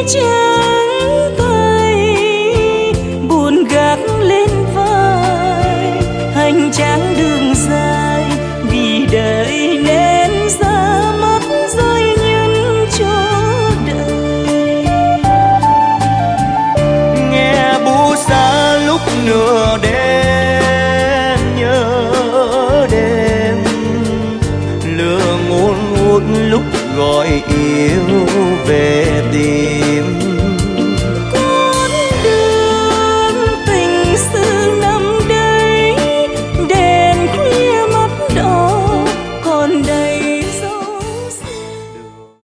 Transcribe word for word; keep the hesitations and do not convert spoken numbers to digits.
trắng tay, buồn gác lên vai. Hành trang đường dài vì đời nên ra mắt rơi nhân cho đời. Nghe bu xa lúc nửa đêm nhớ đêm, lửa ngùn ngút lúc gọi yêu về tìm.